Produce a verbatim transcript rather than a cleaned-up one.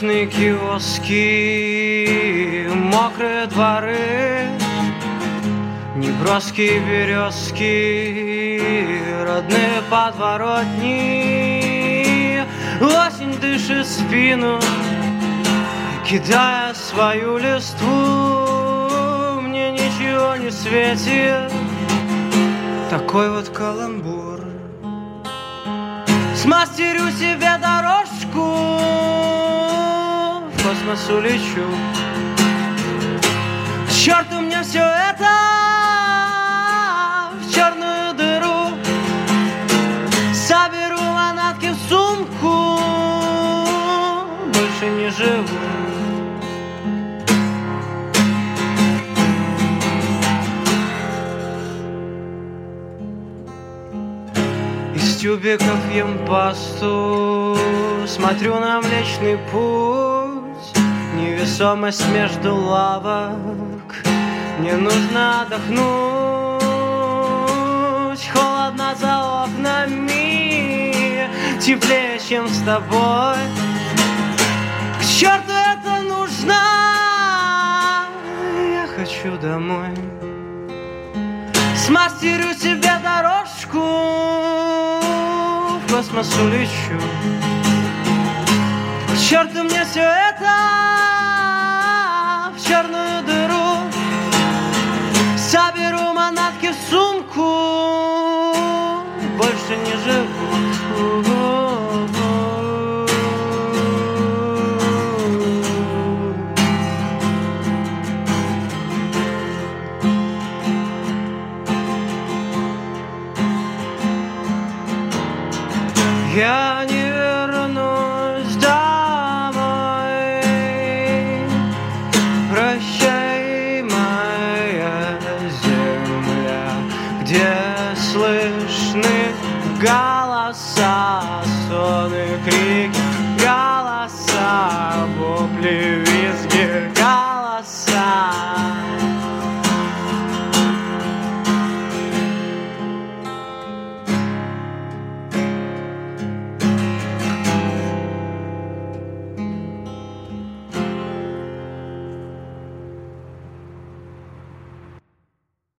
Крошечные киоски, мокрые дворы, неброские березки, родные подворотни. Осень дышит спину, кидая свою листву. Мне ничего не светит, такой вот каламбур. Смастерю себе дорожку, в космос улечу. К черту мне все это, в черную дыру. Соберу манатки в сумку, больше не живу. Из тюбиков ем пасту, смотрю на Млечный Путь. Невесомость между лавок, мне нужно отдохнуть. Холодно за окнами, теплее, чем с тобой. К черту это нужно, я хочу домой. Смастерю себе дорожку, в космос улечу. К черту мне все это, в черную дыру. Соберу манатки в сумку, больше не живу. Я не вернусь домой. Прощай, моя земля, где слышны голоса, стоны, крики, голоса, вопли.